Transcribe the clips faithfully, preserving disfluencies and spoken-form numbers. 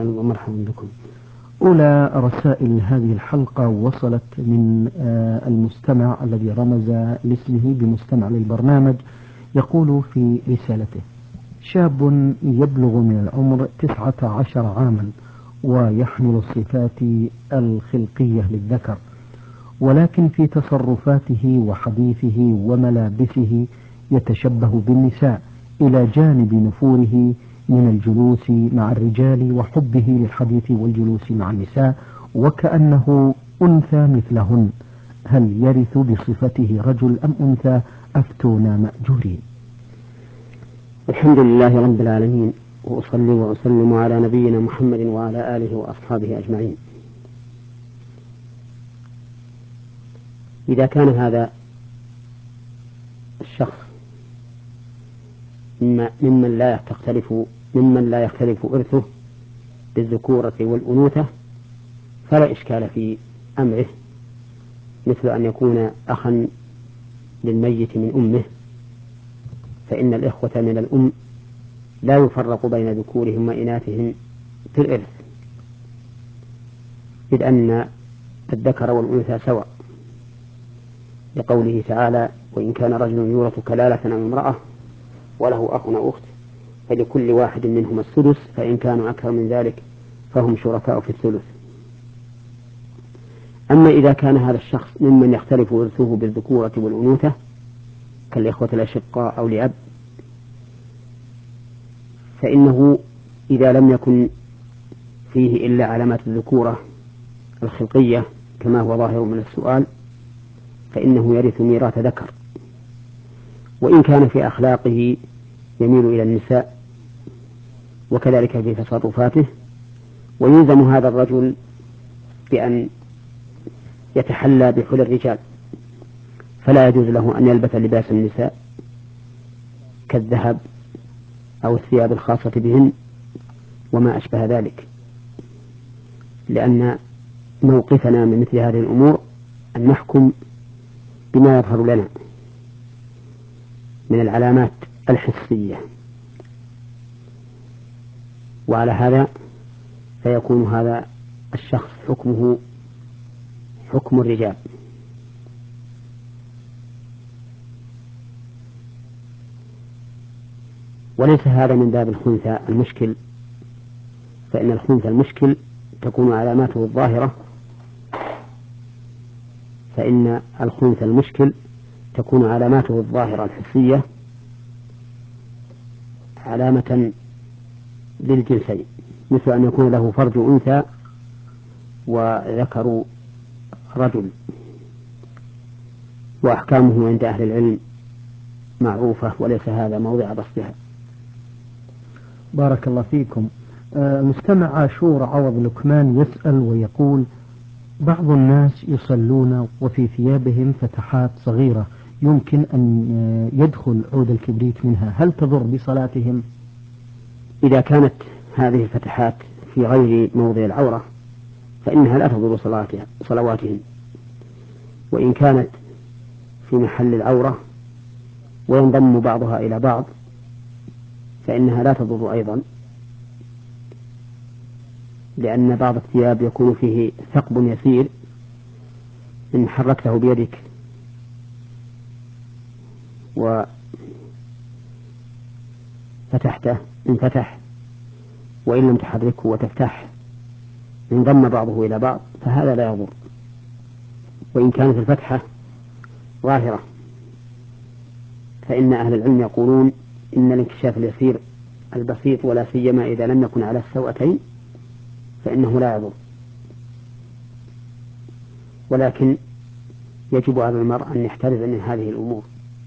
ومرحبا بكم. أولى رسائل هذه الحلقة وصلت من المستمع الذي رمز لاسمه بمستمع للبرنامج. يقول في رسالته: شاب يبلغ من العمر تسعة عشر عاما ويحمل الصفات الخلقية للذكر، ولكن في تصرفاته وحديثه وملابسه يتشبه بالنساء إلى جانب نفوره من الجلوس مع الرجال وحبه للحديث والجلوس مع النساء وكأنه أنثى مثلهن. هل يرث بصفته رجل أم أنثى؟ أفتونا مأجورين. الحمد لله رب العالمين، وأصلي وأسلم على نبينا محمد وعلى آله وأصحابه أجمعين. إذا كان هذا الشخص ممن لا تختلف ممن لا يختلف إرثه بالذكورة والأنوثة فلا إشكال في أمره، مثل أن يكون أخا للميت من أمه، فإن الإخوة من الأم لا يفرق بين ذكورهم وإناثهم في الإرث، إذ أن الذكر والأنثى سواء، لقوله تعالى: وإن كان رجل يورث كلالة أو امرأة وله أخ أو أخت فلكل واحد منهما السدس فإن كانوا أكثر من ذلك فهم شركاء في الثلث. أما إذا كان هذا الشخص ممن يختلف إرثه بالذكورة والأنوثة كالإخوة الأشقاء أو لأب، فإنه إذا لم يكن فيه إلا علامات الذكورة الخلقية كما هو ظاهر من السؤال فإنه يرث ميراث ذكر، وإن كان في أخلاقه يميل إلى النساء وكذلك في تصرفاته، ويلزم هذا الرجل بأن يتحلى بحلى الرجال، فلا يجوز له أن يلبس لباس النساء كالذهب أو الثياب الخاصة بهن وما أشبه ذلك، لأن موقفنا من مثل هذه الأمور أن نحكم بما يظهر لنا من العلامات الحسية، وعلى هذا فيكون هذا الشخص حكمه حكم الرجال. وليس هذا من باب الخنثى المشكل، فإن الخنثى المشكل تكون علاماته الظاهرة فإن الخنثى المشكل تكون علاماته الظاهرة الحسية علامة للجنسين، مثل أن يكون له فرج أنثى وذكر رجل، وأحكامه عند أهل العلم معروفة وليس هذا موضع بسطها. بارك الله فيكم. مستمع عاشور عوض لكمان يسأل ويقول: بعض الناس يصلون وفي ثيابهم فتحات صغيرة يمكن أن يدخل عود الكبريت منها، هل تضر بصلاتهم؟ إذا كانت هذه الفتحات في غير موضع العورة فإنها لا تضر صلواتهم، وإن كانت في محل العورة وينضم بعضها إلى بعض فإنها لا تضر أيضا، لأن بعض الثياب يكون فيه ثقب يسير إن حركته بيدك وفتحته انفتح، وإن لم تحركه وتفتح انضم بعضه إلى بعض فهذا لا يضر. وإن كانت الفتحة ظاهرة فإن أهل العلم يقولون إن الانكشاف اليسير البسيط ولا سيما إذا لم يكن على السوأتين فإنه لا يضر، ولكن يجب على المرء أن يحترز من هذه الأمور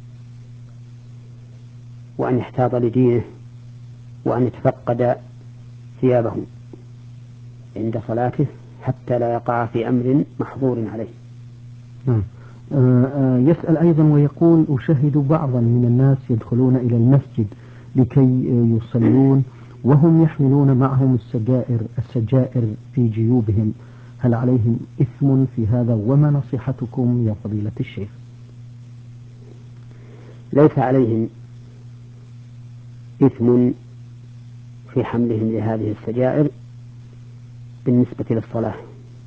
وأن يحتاط لدينه وأن يتفقد ثيابه عند صلاته حتى لا يقع في أمر محظور عليه. نعم. يسأل أيضا ويقول: أشاهد بعضا من الناس يدخلون إلى المسجد لكي يصلون وهم يحملون معهم السجائر السجائر في جيوبهم، هل عليهم إثم في هذا؟ وما نصيحتكم يا فضيلة الشيخ؟ ليس عليهم إثم في حملهم لهذه السجائر بالنسبة للصلاة،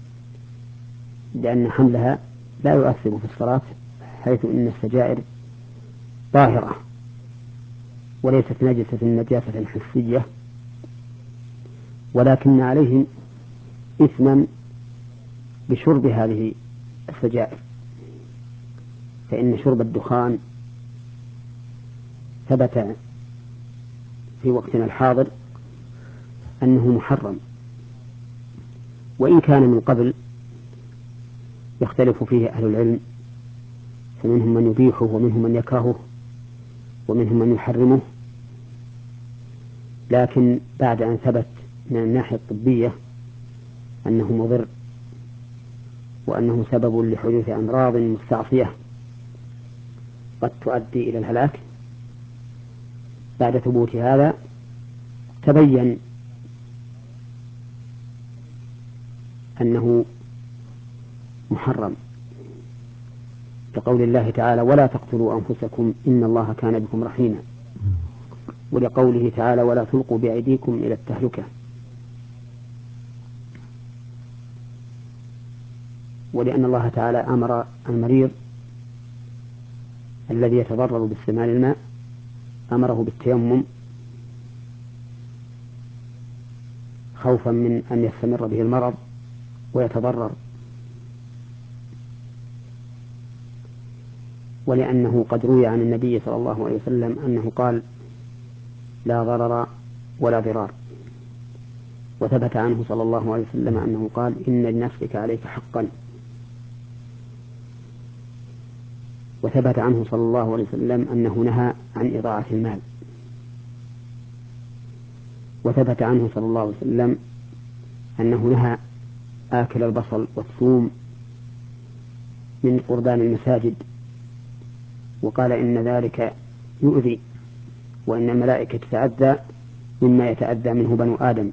لأن حملها لا يؤثر في الصلاة، حيث إن السجائر طاهرة وليست نجسة نجاسة حسية، ولكن عليهم إثما بشرب هذه السجائر، فإن شرب الدخان ثبت في وقتنا الحاضر أنه محرم، وإن كان من قبل يختلف فيه أهل العلم، فمنهم من يبيحه ومنهم من يكرهه ومنهم من يحرمه، لكن بعد أن ثبت من الناحية الطبية أنه مضر وأنه سبب لحدوث أمراض مستعصية قد تؤدي إلى الهلاك، بعد ثبوت هذا تبين أنه محرم، لقول الله تعالى: ولا تقتلوا أنفسكم إن الله كان بكم رحيما، ولقوله تعالى: ولا تلقوا بأيديكم إلى التهلكة. ولأن الله تعالى أمر المريض الذي يتضرر باستعمال الماء أمره بالتيمم خوفا من أن يستمر به المرض ويتضرر، ولأنه قد روي عن النبي صلى الله عليه وسلم أنه قال: لا ضرر ولا ضرار. وثبت عنه صلى الله عليه وسلم أنه قال: إن لنفسك عليك حقا. وثبت عنه صلى الله عليه وسلم أنه نهى عن إضاعة المال. وثبت عنه صلى الله عليه وسلم أنه نهى آكل البصل والثوم من قربان المساجد، وقال: إن ذلك يؤذي، وإن الملائكة تتأذى مما يتأذى منه بنو آدم.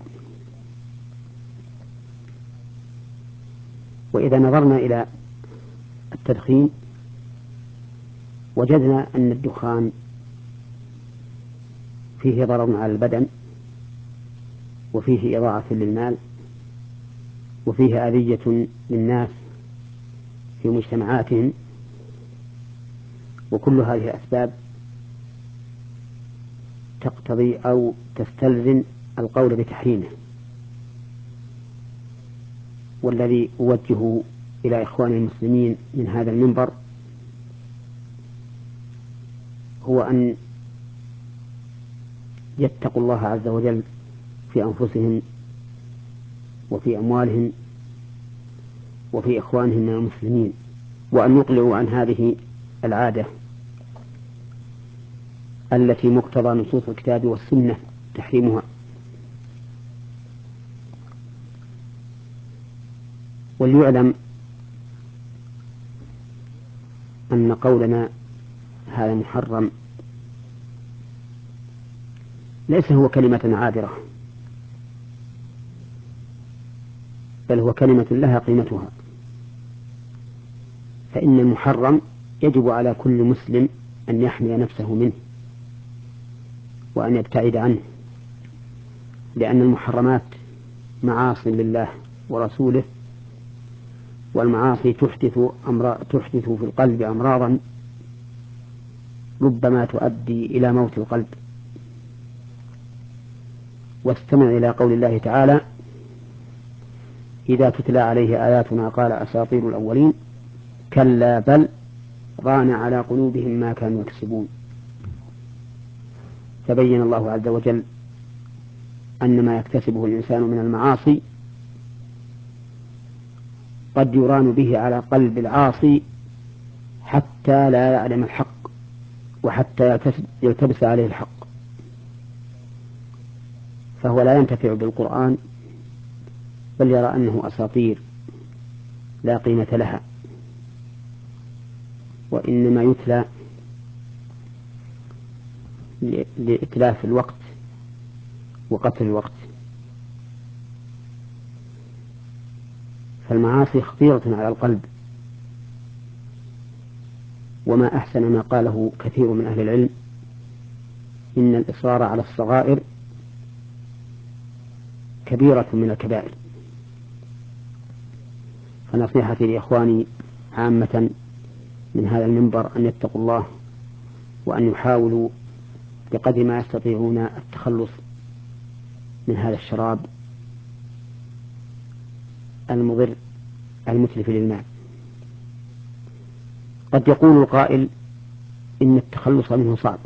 وإذا نظرنا إلى التدخين وجدنا أن الدخان فيه ضرر على البدن، وفيه إضاعة للمال، وفيه أذية للناس في مجتمعاتهم، وكل هذه أسباب تقتضي أو تستلزم القول بتحريمه. والذي أوجه إلى إخوان المسلمين من هذا المنبر هو أن يتقوا الله عز وجل في أنفسهم وفي أموالهم وفي إخوانهم من المسلمين، وأن يقلعوا عن هذه العادة التي مقتضى نصوص الكتاب والسنة تحريمها. وليعلم أن قولنا هذا محرم ليس هو كلمة عابرة، بل هو كلمة لها قيمتها، فإن المحرم يجب على كل مسلم أن يحمي نفسه منه وأن يبتعد عنه، لأن المحرمات معاصي لله ورسوله، والمعاصي تحدث أمر تحدث في القلب أمراضا ربما تؤدي إلى موت القلب. واستمع إلى قول الله تعالى: إذا تتلى عليه آياتنا قال أساطير الأولين كلا بل ران على قلوبهم ما كانوا يكسبون. فبين الله عز وجل أن ما يكتسبه الإنسان من المعاصي قد يران به على قلب العاصي حتى لا يعلم الحق، وحتى يلتبس عليه الحق، فهو لا ينتفع بالقرآن، بل يرى أنه أساطير لا قيمة لها، وإنما يتلى لإتلاف الوقت وقتل الوقت. فالمعاصي خطيرة على القلب، وما أحسن ما قاله كثير من أهل العلم: إن الإصرار على الصغائر كبيرة من الكبائر. فنصيحتي لإخواني عامة من هذا المنبر أن يتقوا الله وأن يحاولوا بقدر ما يستطيعون التخلص من هذا الشراب المضر المتلف للمال. قد يقول القائل إن التخلص منه صعب،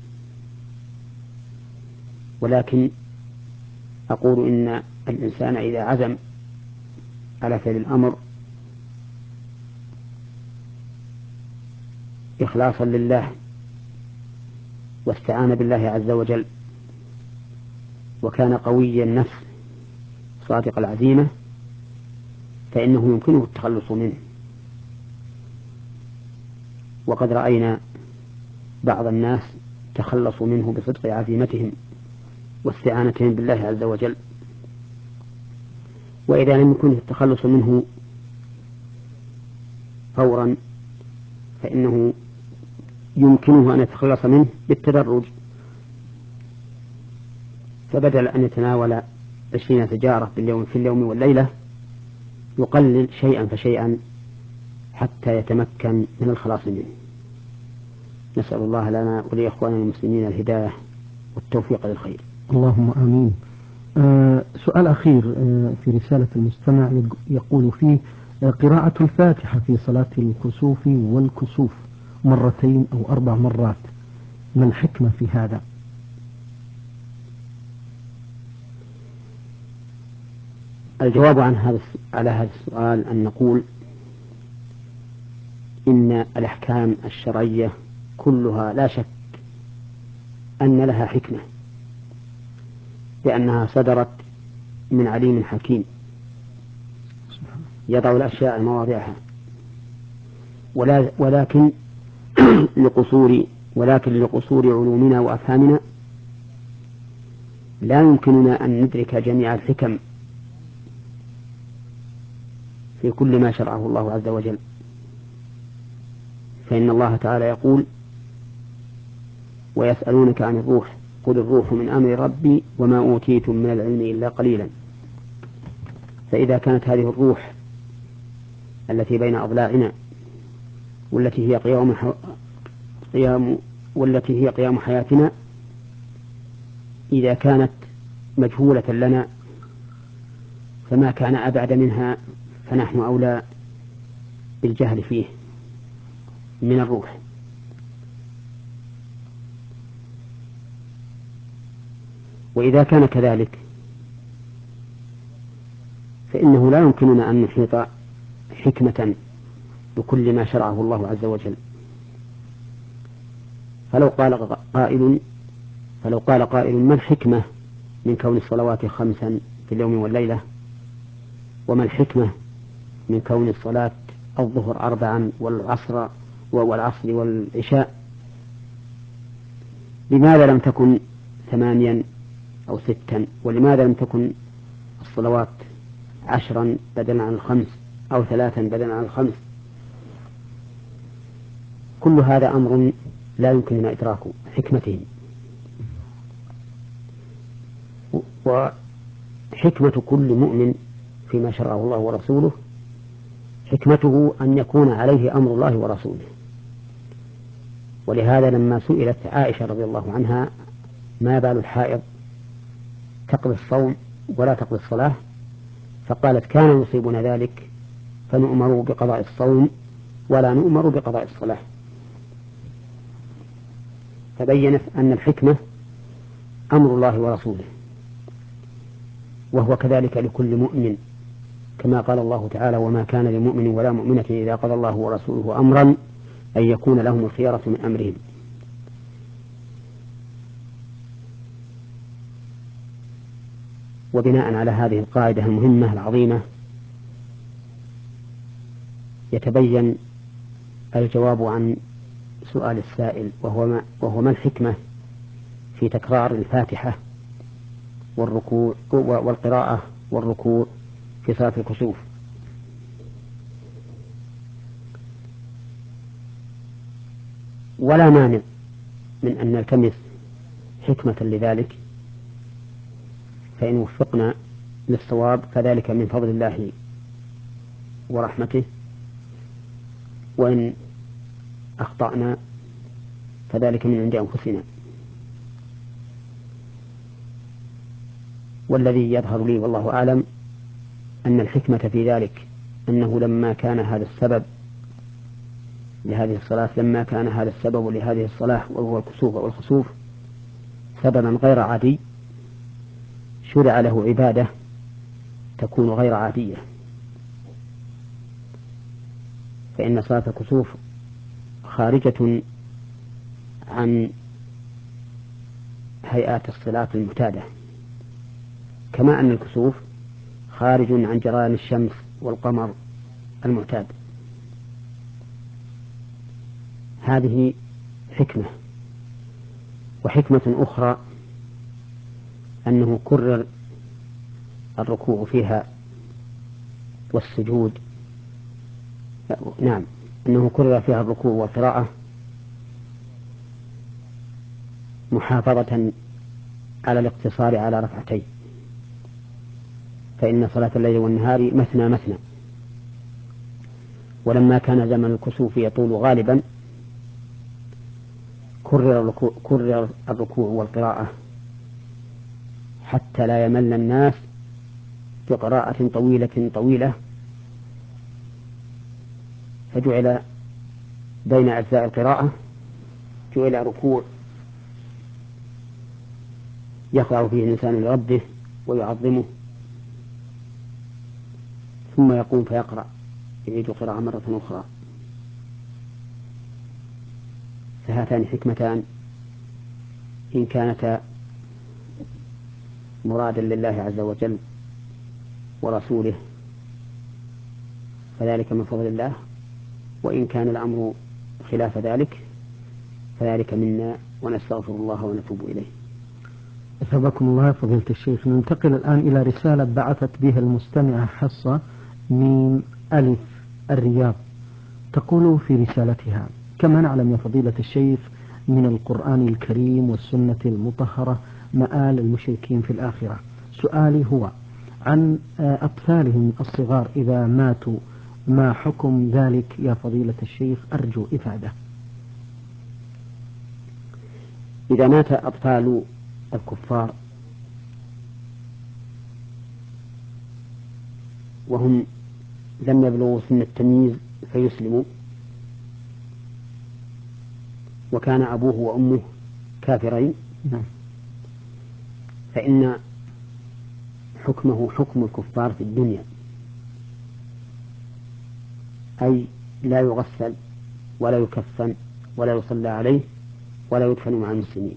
ولكن أقول إن الإنسان إذا عزم على فعل الأمر إخلاصا لله واستعان بالله عز وجل وكان قوي النفس صادق العزيمة فإنه يمكنه التخلص منه. وقد رأينا بعض الناس تخلصوا منه بصدق عزيمتهم واستعانتهم بالله عز وجل. وإذا لم يكن التخلص منه فورا فإنه يمكنه أن يتخلص منه بالتدرج، فبدل أن يتناول عشرين سجارة باليوم في اليوم والليلة يقلل شيئا فشيئا حتى يتمكن من الخلاص منه. نسأل الله لنا ولإخواننا المسلمين الهداية والتوفيق للخير. اللهم آمين. آه سؤال أخير آه في رسالة المستمع يقول فيه آه قراءة الفاتحة في صلاة الكسوف والكسوف مرتين أو أربع مرات، ما الحكمة في هذا؟ الجواب عن هذا على هذا السؤال أن نقول إن الأحكام الشرعية كلها لا شك أن لها حكمة، لأنها صدرت من عليم حكيم يضع الأشياء مواضعها، ولا ولكن لقصور ولكن لقصور علومنا وأفهامنا لا يمكننا أن ندرك جميع الحكم في كل ما شرعه الله عز وجل. فإن الله تعالى يقول: ويسألونك عن الروح قل الروح من أمر ربي وما أوتيتم من العلم إلا قليلا. فإذا كانت هذه الروح التي بين أضلاعنا والتي هي قيام قيام والتي هي قيام حياتنا إذا كانت مجهولة لنا فما كان أبعد منها فنحن أولى بالجهل فيه من الروح. وإذا كان كذلك فإنه لا يمكننا أن نحيط حكمة بكل ما شرعه الله عز وجل. فلو قال قائل فلو قال قائل ما الحكمة من كون الصلوات خمسا في اليوم والليلة، وما الحكمة من كون الصلاة الظهر أربعا والعصر والعصر والعشاء، لماذا لم تكن ثمانيا أو ستا، ولماذا لم تكن الصلوات عشرا بدلا عن الخمس أو ثلاثا بدلا عن الخمس؟ كل هذا أمر لا يمكننا إدراك حكمته. وحكمة كل مؤمن فيما شرعه الله ورسوله حكمته أن يكون عليه أمر الله ورسوله. ولهذا لما سئلت عائشة رضي الله عنها ما بال الحائض تقضي الصوم ولا تقضي الصلاة، فقالت كان يصيبنا ذلك فنؤمر بقضاء الصوم ولا نؤمر بقضاء الصلاة. فبينت أن الحكمة أمر الله ورسوله، وهو كذلك لكل مؤمن، كما قال الله تعالى: وما كان لمؤمن ولا مؤمنة إذا قضى الله ورسوله أمرا أن يكون لهم الخيرة من أمرهم. وبناء على هذه القاعدة المهمة العظيمة يتبين الجواب عن سؤال السائل، وهو ما, وهو ما الحكمة في تكرار الفاتحة والركوع والقراءة والركوع في صلاة الكسوف. ولا مانع من أن نلتمس حكمة لذلك، فإن وفقنا للصواب فذلك من فضل الله ورحمته، وإن أخطأنا فذلك من عند أنفسنا. والذي يظهر لي والله أعلم أن الحكمة في ذلك أنه لما كان هذا السبب لهذه الصلاة لما كان هذا السبب لهذه الصلاة وهو الكسوف والخسوف سببا غير عادي، شرع له عبادة تكون غير عادية. فإن صلاة الكسوف خارجة عن هيئات الصلاة المعتادة، كما أن الكسوف خارج عن جريان الشمس والقمر المعتاد. هذه حكمة. وحكمة أخرى أنه كرر الركوع فيها والسجود، نعم أنه كرر فيها الركوع والقراءة محافظة على الاقتصار على ركعتين، فإن صلاة الليل والنهار مثنى مثنى. ولما كان زمن الكسوف يطول غالبا كرر كرر الركوع والقراءة حتى لا يمل الناس بقراءة طويلة طويلة، فجعل بين أجزاء القراءة جعل ركوع يخضع فيه الإنسان لربه ويعظمه، ثم يقوم فيقرأ يعيد القراءة مرة أخرى. فهاتان حكمتان إن كانتا مرادا لله عز وجل ورسوله فذلك من فضل الله، وإن كان الأمر خلاف ذلك فذلك منا، ونستغفر الله ونتوب إليه. أثابكم الله فضيلة الشيخ. ننتقل الآن إلى رسالة بعثت بها المستمعة حصة من ألف الرياض، تقول في رسالتها: كما نعلم يا فضيلة الشيخ من القرآن الكريم والسنة المطهرة مآل المشركين في الآخرة، سؤالي هو عن أطفالهم الصغار إذا ماتوا ما حكم ذلك يا فضيلة الشيخ؟ أرجو إفادة. إذا مات أطفال الكفار وهم لم يبلغوا سن التمييز فيسلموا، وكان أبوه وأمه كافرين، فإن حكمه حكم الكفار في الدنيا، أي لا يغسل ولا يكفن ولا يصلى عليه ولا يدفن مع المسلمين،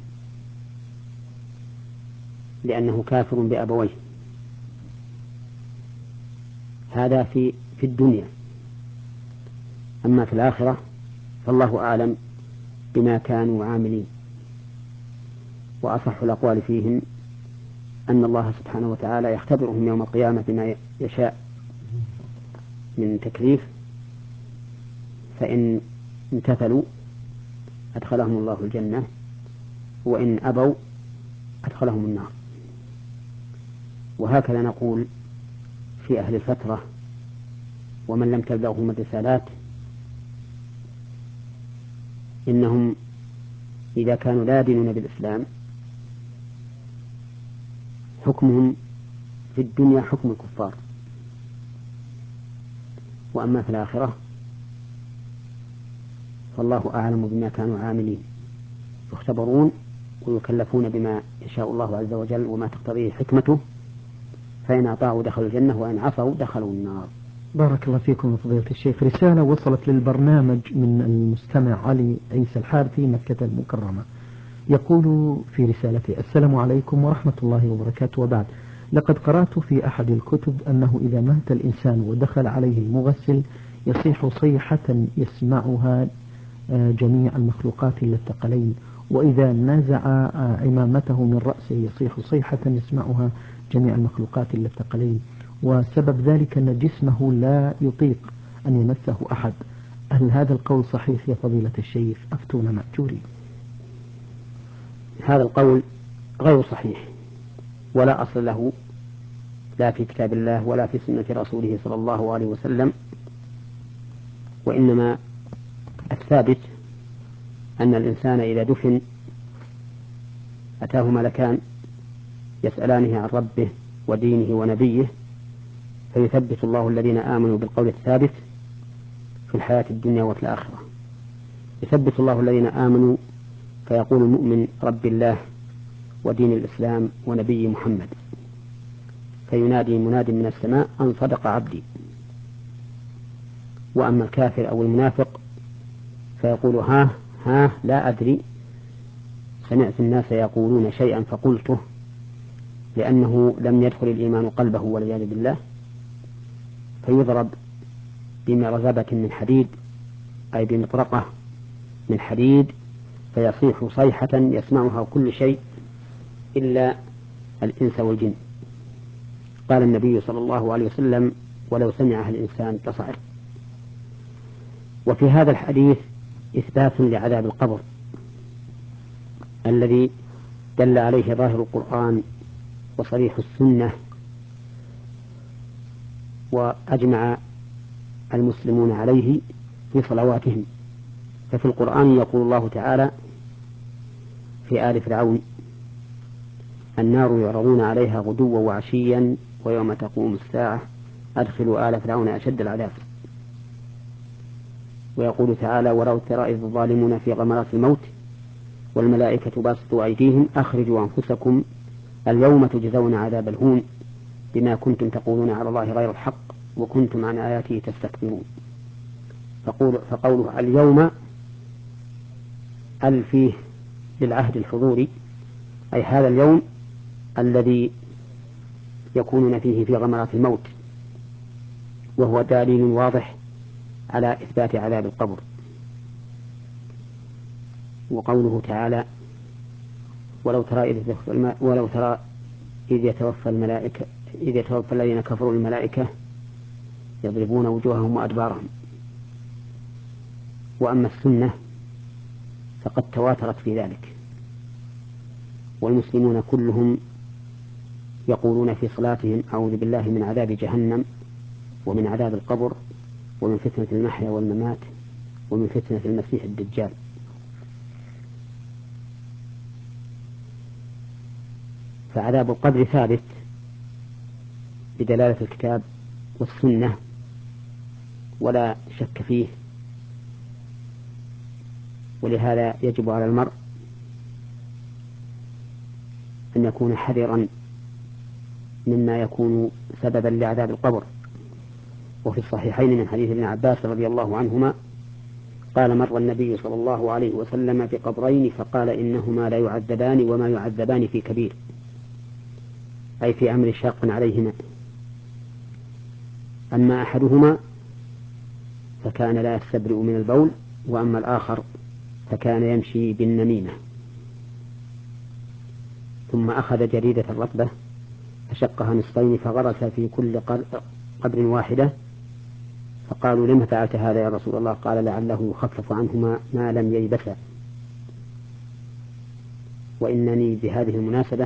لأنه كافر بأبويه. هذا في في الدنيا. أما في الآخرة فالله أعلم بما كانوا عاملين. وأصح الأقوال فيهم أن الله سبحانه وتعالى يختبرهم يوم القيامة بما يشاء من تكليف، فإن امتثلوا أدخلهم الله الجنة، وإن أبوا أدخلهم النار. وهكذا نقول في أهل الفترة ومن لم تبلغهم الرسالات، إنهم إذا كانوا لا يدينون بالإسلام حكمهم في الدنيا حكم الكفار، وأما في الآخرة فالله أعلم بما كانوا عاملين، يختبرون ويكلفون بما يشاء الله عز وجل وما تقتضيه حكمته، فإن أطاعوا دخلوا الجنة وإن عصوا دخلوا النار. بارك الله فيكم فضيلة الشيخ. رسالة وصلت للبرنامج من المستمع علي عيسى الحارثي مكة المكرمة، يقول في رسالته: السلام عليكم ورحمة الله وبركاته، وبعد، لقد قرأت في أحد الكتب أنه إذا مات الإنسان ودخل عليه المغسل يصيح صيحة يسمعها جميع المخلوقات إلا الثقلين، وإذا نزع عمامته من رأسه يصيح صيحة يسمعها جميع المخلوقات إلا الثقلين، وسبب ذلك أن جسمه لا يطيق أن يمسه أحد. هل هذا القول صحيح يا فضيلة الشيخ؟ أفتونا مأجورين. هذا القول غير صحيح، ولا أصل له لا في كتاب الله ولا في سنة رسوله صلى الله عليه وسلم، وإنما الثابت أن الإنسان إذا دفن أتاه ملكان يسألانه عن ربه ودينه ونبيه، فيثبت الله الذين آمنوا بالقول الثابت في الحياة الدنيا وفي الآخرة. يثبت الله الذين آمنوا فيقول المؤمن رب الله ودين الإسلام ونبي محمد، فينادي مناد من السماء أن صدق عبدي. وأما الكافر أو المنافق فيقول ها ها لا أدري، سمعت الناس يقولون شيئا فقلته، لأنه لم يدخل الإيمان قلبه والعياذ بالله، فيضرب بمرزبة من حديد أي بمطرقة من حديد، فيصيح صيحة يسمعها كل شيء إلا الإنس والجن. قال النبي صلى الله عليه وسلم ولو سمعها الإنسان لصعق. وفي هذا الحديث إثبات لعذاب القبر الذي دل عليه ظاهر القرآن وصريح السنة، وأجمع المسلمون عليه في صلواتهم. ففي القرآن يقول الله تعالى في آل فرعون النار يعرضون عليها غدوا وعشيا ويوم تقوم الساعة أدخلوا آل فرعون أشد العذاب. ويقول تعالى ولو ترى إذ الظالمون في غمرات الموت والملائكة باسطوا أيديهم أخرجوا أنفسكم اليوم تجزون عذاب الهون بما كنتم تقولون على الله غير الحق وكنتم عن آياته تستكبرون. فقول فقوله اليوم ال فيه للعهد الحضوري، أي هذا اليوم الذي يكونون فيه في غمرات الموت، وهو دليل واضح على إثبات عذاب القبر. وقوله تعالى ولو ترى إذ ولو ترى إذ يتوفى الملائكة إذ يتوفى الذين كفروا الملائكة يضربون وجوههم وأدبارهم. وأما السنة فقد تواترت في ذلك، والمسلمون كلهم يقولون في صلاتهم أعوذ بالله من عذاب جهنم ومن عذاب القبر ومن فتنة المحيا والممات ومن فتنة المسيح الدجال. فعذاب القبر ثابت بدلالة الكتاب والسنة ولا شك فيه، ولهذا يجب على المرء أن يكون حذرا مما يكون سببا لعذاب القبر. وفي الصحيحين من حديث ابن عباس رضي الله عنهما قال مر النبي صلى الله عليه وسلم بقبرين فقال إنهما لا يعذبان وما يعذبان في كبير، أي في أمر شاق عليهما. أما أحدهما فكان لا يستبرئ من البول، وأما الآخر فكان يمشي بالنميمة. ثم أخذ جريدة رطبة فشقها نصفين فغرس في كل قبر واحدة، فقالوا لما فعلت هذا يا رسول الله؟ قال لعله يخفف عنهما ما لم ييبسا. وإنني بهذه المناسبة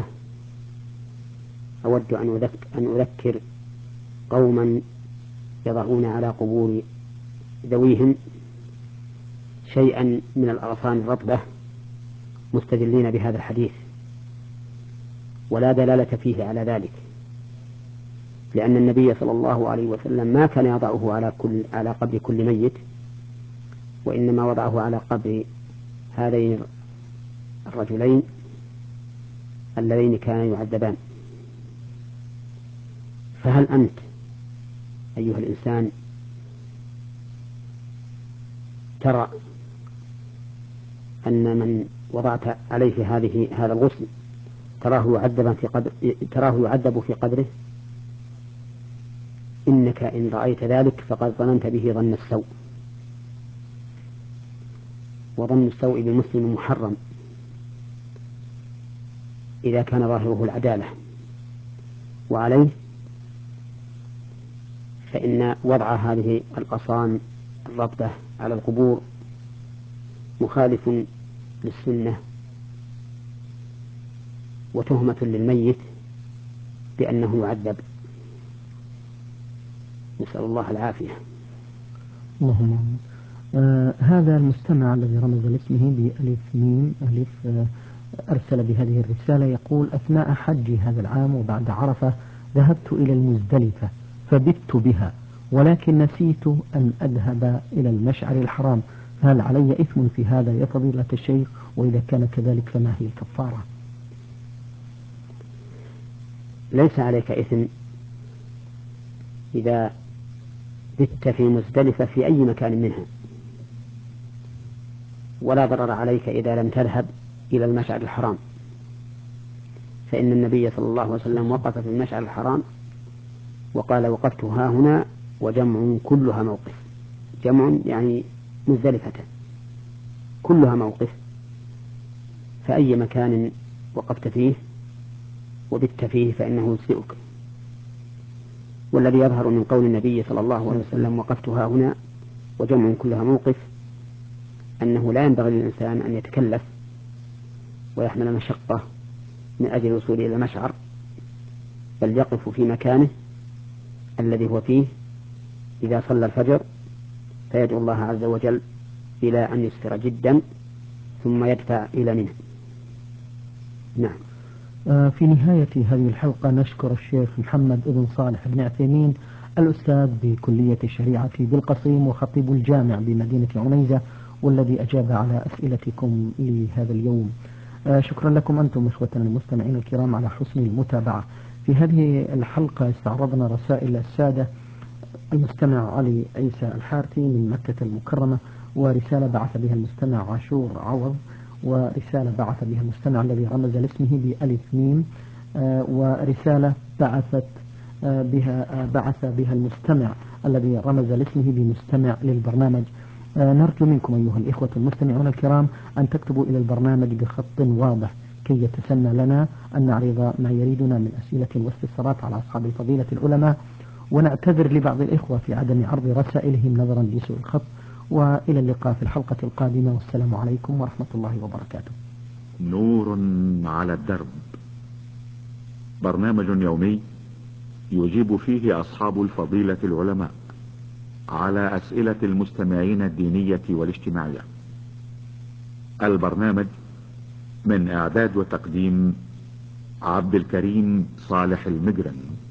أود أن أذكر قوما يضعون على قبور ذويهم شيئا من الأغصان الرطبة مستدلين بهذا الحديث، ولا دلالة فيه على ذلك، لأن النبي صلى الله عليه وسلم ما كان يضعه على كل على قبر كل ميت، وإنما وضعه على قبر هذين الرجلين اللذين كانا يعذبان. فهل أنت أيها الإنسان ترى أن من وضعت عليه هذه هذا الغسل تراه يعذب في قبر تراه يعذب في قبره؟ إنك إن رأيت ذلك فقد ظننت به ظن السوء، وظن السوء بالمسلم محرم إذا كان ظاهره العدالة. وعليه فإن وضع هذه الأغصان الرطبة على القبور مخالف للسنة وتهمة للميت بأنه يعذب، نسأل الله العافية. اللهم آمين. آه هذا المستمع الذي رمز لاسمه بألف ميم ألف آه أرسل بهذه الرسالة يقول: أثناء حجي هذا العام وبعد عرفة ذهبت إلى المزدلفة فبت بها، ولكن نسيت أن أذهب إلى المشعر الحرام، هل علي إثم في هذا يا فضيلة الشيخ؟ وإذا كان كذلك فما هي الكفارة؟ ليس عليك إثم إذا بت في مزدلفة في أي مكان منها، ولا ضرر عليك إذا لم تذهب إلى المشعر الحرام، فإن النبي صلى الله عليه وسلم وقف في المشعر الحرام وقال: وقفت ها هنا وجمع كلها موقف. جمع يعني مزدلفة كلها موقف، فأي مكان وقفت فيه وبت فيه فإنه يجزئك. والذي يظهر من قول النبي صلى الله عليه وسلم: وقفت ها هنا وجمع كلها موقف، أنه لا ينبغي للإنسان أن يتكلف ويحمل مشقة من أجل الوصول إلى المشعر، بل يقف في مكانه الذي هو فيه إذا صلى الفجر فيدعو الله عز وجل إلى أن يسفر جدا ثم يدفع إلى منه. نعم. في نهاية هذه الحلقة نشكر الشيخ محمد بن صالح بن عثيمين الأستاذ بكلية الشريعة بالقصيم وخطيب الجامع بمدينة عنيزة، والذي أجاب على أسئلتكم لهذا اليوم. شكرا لكم أنتم إخوتنا المستمعين الكرام على حسن المتابعة. في هذه الحلقة استعرضنا رسائل السادة المستمع علي عيسى الحارثي من مكة المكرمة، ورسالة بعث بها المستمع عاشور عوض، ورسالة بعث بها المستمع الذي رمز لاسمه بألف ميم، آه ورسالة بعثت آه بها آه بعث بها المستمع الذي رمز لاسمه بمستمع للبرنامج. آه نرجو منكم أيها الإخوة المستمعون الكرام أن تكتبوا إلى البرنامج بخط واضح كي يتسنى لنا أن نعرض ما يريدنا من أسئلة واستفسارات على أصحاب الفضيلة العلماء، ونعتذر لبعض الإخوة في عدم عرض رسائلهم نظرا لسوء الخط. وإلى اللقاء في الحلقة القادمة، والسلام عليكم ورحمة الله وبركاته. نور على الدرب، برنامج يومي يجيب فيه أصحاب الفضيلة العلماء على أسئلة المستمعين الدينية والاجتماعية. البرنامج من إعداد وتقديم عبد الكريم صالح المجرم.